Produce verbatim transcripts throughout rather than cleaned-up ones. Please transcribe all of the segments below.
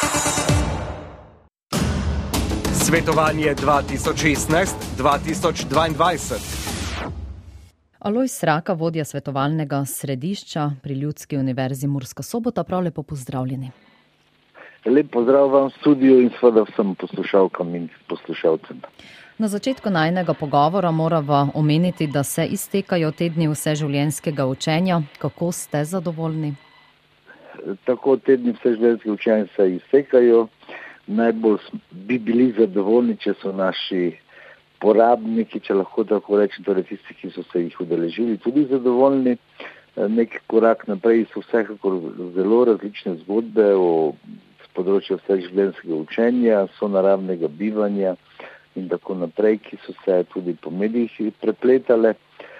Svetovanje dva tisoč šestnajst dva tisoč dvaindvajset. Alojz Sraka, vodja svetovalnega središča pri Ljudski univerzi Murska Sobota, prav lepo pozdravljeni. Lep pozdrav vam v studiu in seveda vsem poslušalkam in poslušalcem. Na začetku najnega pogovora morava omeniti, da se iztekajo tedni vseživljenjskega učenja. Kako ste zadovoljni? Tako tedni vseživljenjskega učenja se iztekajo. Najbolj bi bili zadovoljni, če so naši porabniki, če lahko tako rečem, torej tisti, ki so se jih udeležili, tudi zadovoljni. Nek korak naprej so vsekakor zelo različne zgodbe o področju vseživljenjskega učenja, sonaravnega bivanja in tako naprej, ki so se tudi po medijih prepletale.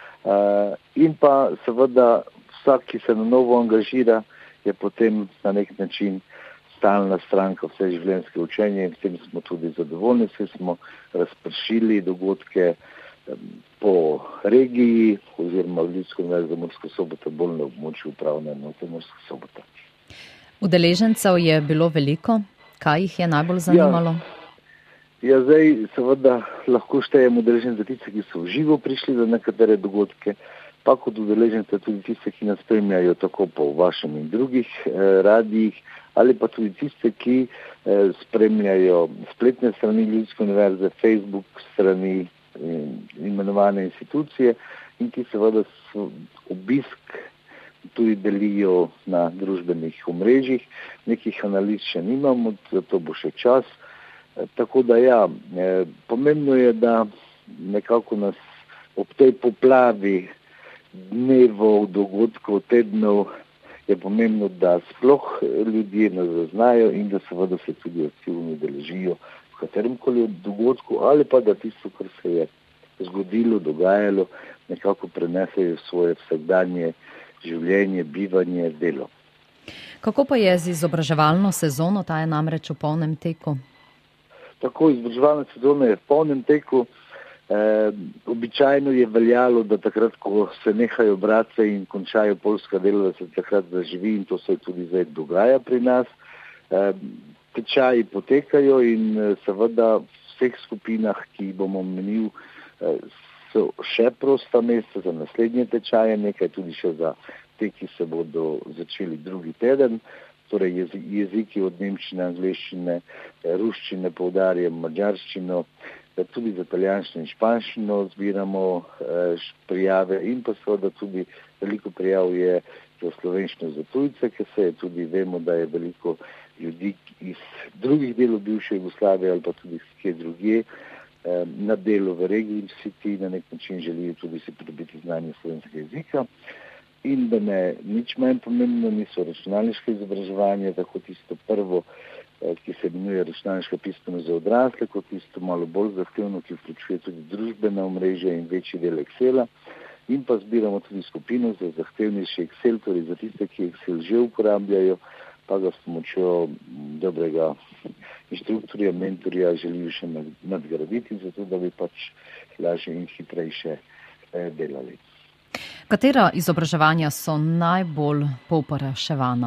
In pa seveda vsak, ki se na novo angažira, je potem na nek način stalna stranka vseživljenjskega učenja in s tem smo tudi zadovoljni, saj smo razpršili dogodke po regiji oziroma v Ljudsko univerzo Murska Sobota, bolj na območju upravne enote Murska Sobota. Udeležencev je bilo veliko. Kaj jih je najbolj zanimalo? Ja, ja zdaj seveda lahko štejem udeležence tiste, ki so v živo prišli za nekatere dogodke, pa kot udeležence tudi tiste, ki nas spremljajo tako po vašem in drugih eh, radijih, ali pa tudi tiste, ki eh, spremljajo spletne strani Ljudske univerze, Facebook strani eh, imenovane institucije in ki seveda obisk tudi delijo na družbenih omrežjih. Nekih analiz še nimamo, zato bo še čas. Eh, tako da ja, eh, pomembno je, da nekako nas ob tej poplavi dnevov, dogodkov, tednov je pomembno, da sploh ljudje nas zaznajo in da seveda se tudi aktivno udeležijo v kateremkoli dogodku ali pa da tisto, kar se je zgodilo, dogajalo, nekako prenesejo svoje vsakdanje življenje, bivanje, delo. Kako pa je z izobraževalno sezono? Ta je namreč v polnem teku. Tako, izobraževalna sezona je v polnem teku. Eh, običajno je veljalo, da takrat, ko se nehajo bratce in končajo polska dela, da se takrat zaživi in to se tudi zdaj dogaja pri nas. Eh, tečaji potekajo in seveda v vseh skupinah, ki jih bomo omenil, eh, so še prosta mesta za naslednje tečaje, nekaj tudi še za te, ki se bodo začeli drugi teden. Torej jeziki od nemščine, angleščine, ruščine, poudarjam madžarščino, tudi za italijanščino in španščino zbiramo eh, prijave in pa seveda tudi veliko prijav je za slovenščino za tujce, ker se je tudi vemo, da je veliko ljudi iz drugih delov bivše Jugoslavije ali pa tudi kje drugje eh, na delu v regiji, vsi ti na nek način želijo tudi si pridobiti znanje slovenskega jezika. In da ne nič manj pomembno niso računalniško izobraževanje, tako tisto prvo, ki se imenuje računalniška pismenost za odrasle, kot tisto malo bolj zahtevno, ki vključuje tudi družbena omrežja in večji del Excela. In pa zbiramo tudi skupino za zahtevnejši Excel, torej za tiste, ki Excel že uporabljajo, pa ga s pomočjo dobrega inštruktorja, mentorja želijo še nadgraditi, zato da bi pač lažje in hitrejše delali. Katera izobraževanja so najbolj povpraševana?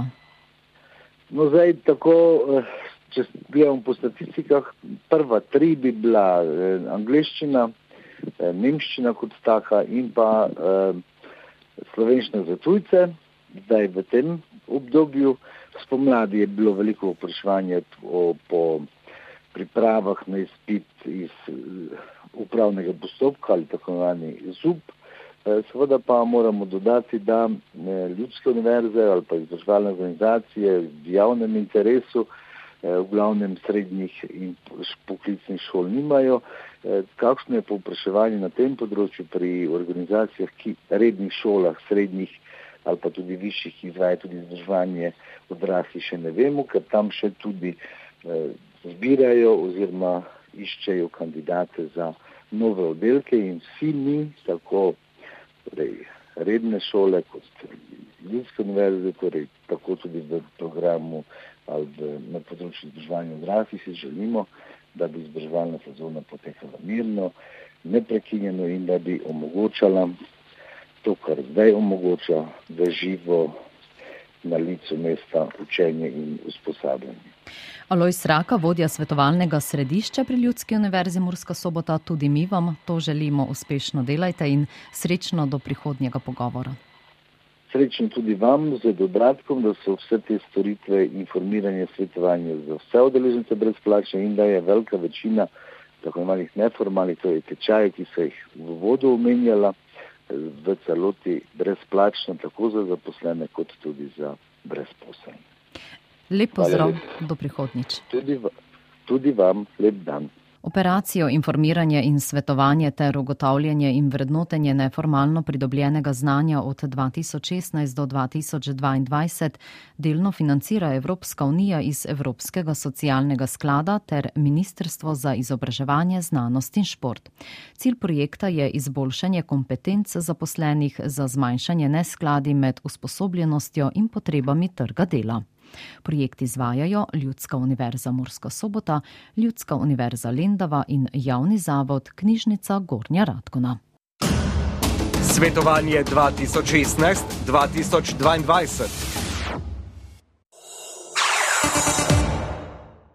No zdaj tako, če gledamo po statistikah, prva tri bi bila angleščina, nemščina kot taka in pa eh, slovenščina za tujce. Zdaj v tem obdobju spomladi je bilo veliko povpraševanja po pripravah na izpit iz upravnega postopka ali tako imenovani ZUP. Seveda pa moramo dodati, da ljudske univerze ali pa izobraževalne organizacije v javnem interesu, v glavnem srednjih in poklicnih šol nimajo. Kakšno je povpraševanje na tem področju pri organizacijah, ki rednih šolah, srednjih ali pa tudi višjih, ki izvaja tudi izobraževanje odraslih, še ne vemo, ker tam še tudi zbirajo oziroma iščejo kandidate za nove oddelke in vsi mi, tako torej redne šole kot Ljudske univerze, torej tako tudi v programu ali v, na področju izobraževanja odraslih si želimo, da bi izobraževalna sezona potekala mirno, neprekinjeno in da bi omogočala to, kar zdaj omogoča, v živo na licu mesta učenje in usposabljanje. Alojz Raka, vodja svetovalnega središča pri Ljudski univerzi Murska Sobota, tudi mi vam to želimo, uspešno delajte in srečno do prihodnjega pogovora. Srečno tudi vam z dodatkom, da so vse te storitve, informiranje, svetovanje za vse udeležence brezplačne in da je velika večina tako imenih neformalnih, to je tečaje, ki so jih v uvodu omenjala, v celoti brezplačno, tako za zaposlene, kot tudi za brezposelne. Lep pozdrav, do prihodnjič. Tudi, tudi vam lep dan. Operacijo informiranje in svetovanje ter ugotavljanje in vrednotenje neformalno pridobljenega znanja od dva tisoč šestnajst do dva tisoč dvaindvajset delno financira Evropska unija iz Evropskega socialnega sklada ter Ministrstvo za izobraževanje, znanost in šport. Cilj projekta je izboljšanje kompetenc zaposlenih za zmanjšanje neskladij med usposobljenostjo in potrebami trga dela. Projekt izvajajo Ljudska univerza Murska Sobota, Ljudska univerza Lendava in javni zavod Knjižnica Gornja Radgona. Svetovanje dva tisoč šestnajst dva tisoč dvaindvajset.